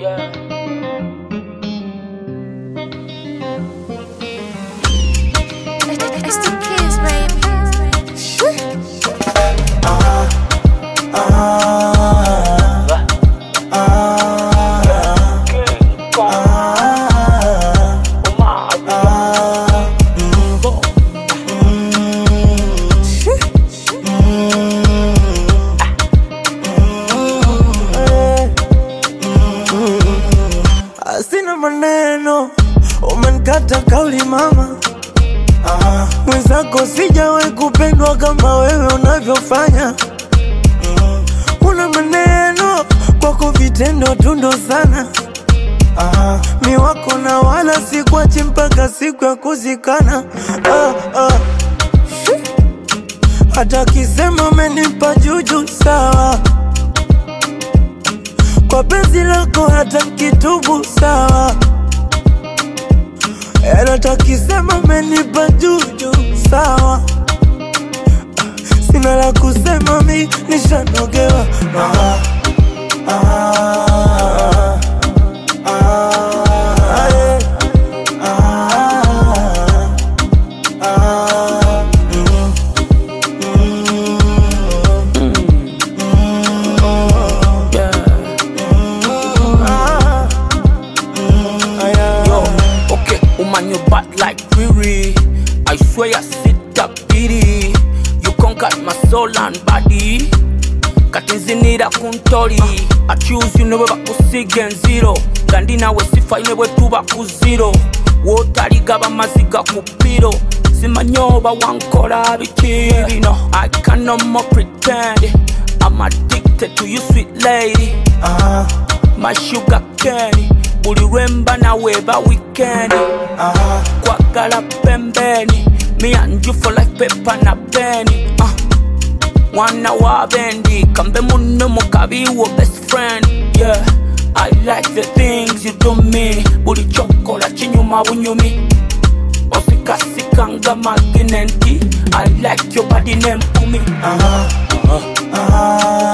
Yeah. It's the kids, baby. Sina maneno, umenikata kauli mama. Mwenzako sijawahi kupendwa kama wewe unavyofanya. Una maneno, kwako vitendo tundo sana. Mi wako na wala sikuachi mpaka siku ya kuzikana. Hata kisema umenipa juju sawa, kwa penzi lako hata kitubu sawa. Hata kisema umenipa juju sawa, sina la kusema mi nishanogewa. Man, you bad like Riri. I swear I sit up pity. You conquered my soul and body. Katinzinira kuntori. I choose you never back to again zero. Gandina we sifa never to back to zero. Wotari gaba maziga kupiro. Simanyoba wankora bichiri. No, I can no more pretend. I'm addicted to you, sweet lady. My sugar candy. Buli wemba na weba weekend. Kwagala pembeni. Me and you for life, paper na penny. Wana wa bendi. Kambe muno mukabi wo best friend. Yeah, I like the things you do me. Buli chokola chinyuma bunyumi. Osikasikanga maginenti. I like your body name to me.